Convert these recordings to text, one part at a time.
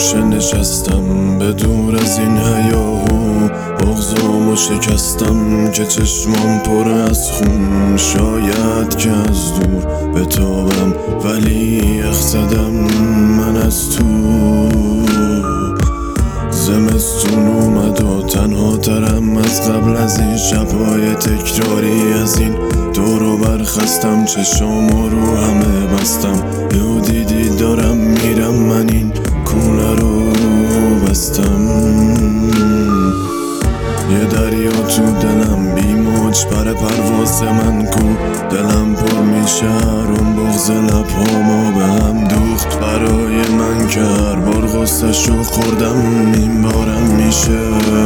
گوشه نشستم به دور از این هیاهو، بغضامو شکستم که چشمام پر از خون. شاید که از دور بتابم ولی یخ زدم من از تو. زمستون اومد و تنها ترم از قبل از این شبهای تکراری. از این دور و برخستم، چشامو رو همه بستم. یه دیدی دارم میرم، من این کوله رو بستم. یه دریا تو دلم بی موج پر پرواز من کو. دلم پر میشه اون بغض لبهامو به هم دوخت برای من که هر بار غصه‌شو خوردم این بارم میشه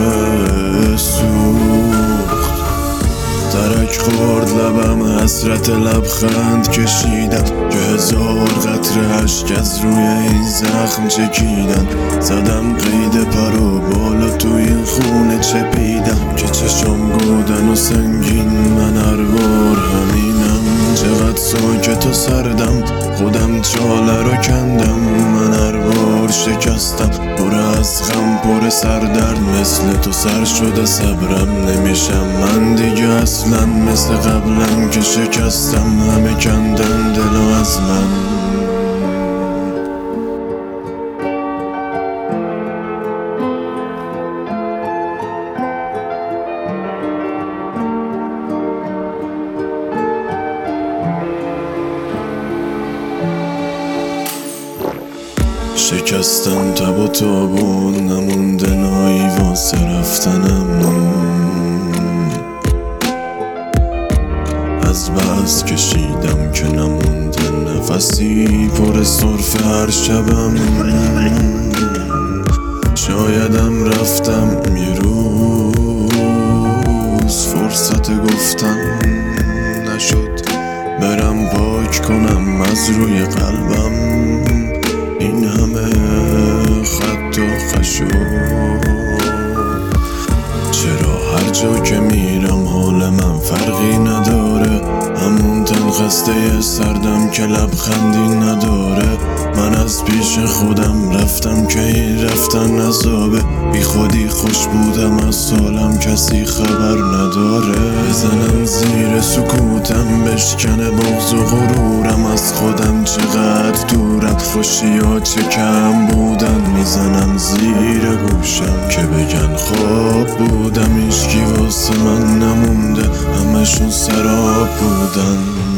سوخت. ترک خورد لبم، حسرت لبخند کشیدم که هزار قطره اشک از روی این زخم چکیدن. زدم قید پر و بالا توی این خونه چپیدم که چشم گودن و سنگین. من هر بار همینم، چقدر ساکت و سردم، خودم چاله رو کندم. من هر بار شکستم، پر از غم پر سردرد. مثل تو سر شده صبرم نمیشم من دیگه اصلا، مثل قبلم که شکستم همه کندن دلو از من. شکستم تب و تابون، نمونده نایی واسه رفتنم. از بس کشیدم که نمونده نفسی پر سرفه هر شبم. شایدم رفتم یه روز، فرصت گفتن نشد برم پاک کنم از روی قلبم این همه خط و خشو. چرا هر جا که میرم حال من فرقی نداره، همون خسته سردم که لبخندی نداره. من از پیش خودم رفتم که این رفتن عذابه، بی خودی خوش بودم از سالم کسی خبر نداره. بزنم زیر سکوتم بشکنه بغض و غرورم، از خودم چقدر دورم، خوشی ها چه کم بودن. میزنم زیر گوشم که بگن خواب بودم، هیچکی واسه من نمونده، همشون سراب بودن.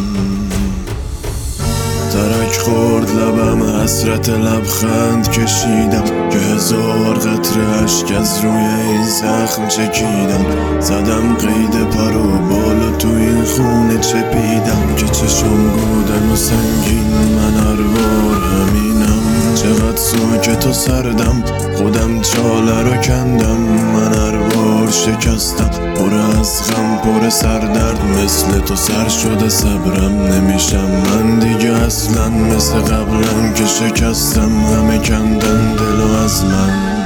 ترک خورد لبم، حسرت لبخند کشیدم که هزار قطره اشک از روی این زخم چکیدم. زدم قید پر و بالا توی این خونه چپیدم که چشم گودن و سنگین. من هر بار همینم، چقدر ساکت و سردم، خودم چاله رو کندم. من هر بار شکستم، پر از غم پر سردرد. مثل تو سر شده صبرم نمیشم من دیگه اصلا، مثل قبلم که شکستم همه کندن دلو از من.